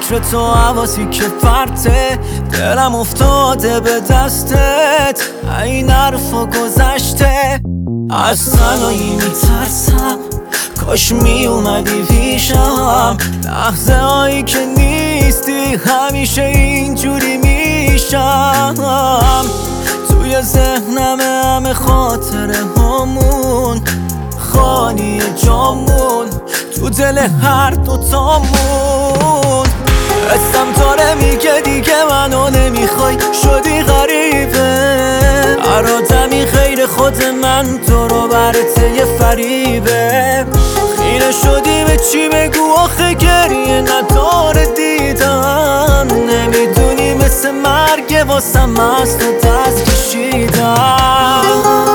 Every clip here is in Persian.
فکر تو حواسی که فرته، دلم افتاده به دستت، این حرفا گذشته. از تنهایی میترسم، کاش میومدی پیشم. لحظه هایی که نیستی همیشه اینجوری میشم. توی ذهنم همه خاطره هامون، خالی جامون تو دل هر دوتامون. حسم داره میگه دیگه منو نمیخوای، شدی غریبه. هر آدمی غیر خود من تو رو برته یه فریبه. خیره شدی به چی بگو آخه گریه نداره دیدن. نمیدونی مثل مرگ واسم از تو دست کشیدن.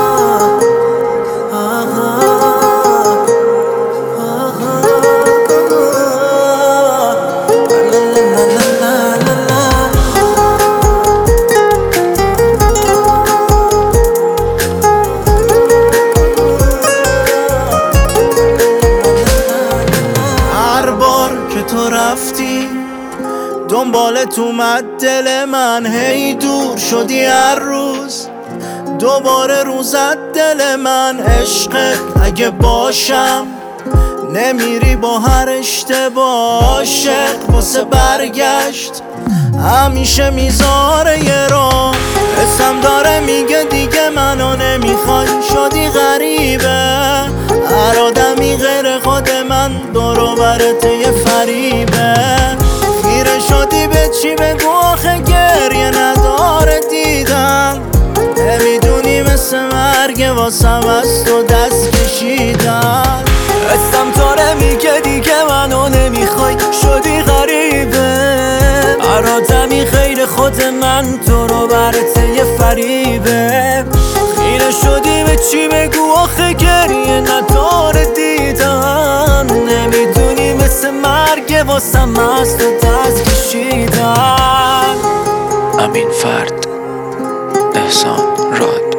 تو رفتی دنبالت اومد دل من، هی دور شدی هر روز دوباره روزت دل من. عشقت اگه باشم نمیری با هر اشتباه، عاشق واسه برگشت همیشه میذاره یه راه. حسم داره میگه دیگه منو نمیخوای، شدی غریبه. هر آدمی غیر خود من دورو برته یه فریبه. خیره شدی به چی بگو آخه گریه نداره دیدن. نمیدونی مثل مرگ واسم از تو دست کشیدن. حسم داره میگه دیگه منو نمیخوای، شدی غریبه. هر آدمی غیر خود من تو رو برته یه فریبه. خیره شدی به چی بگو آخه گریه نداره دیدن. نمیدونی مثل مرگ واسم از تو دست کشیدن. امین فرد، احسان راد.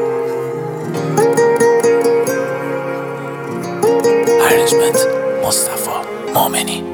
ارنجمنت مصطفی مومنی.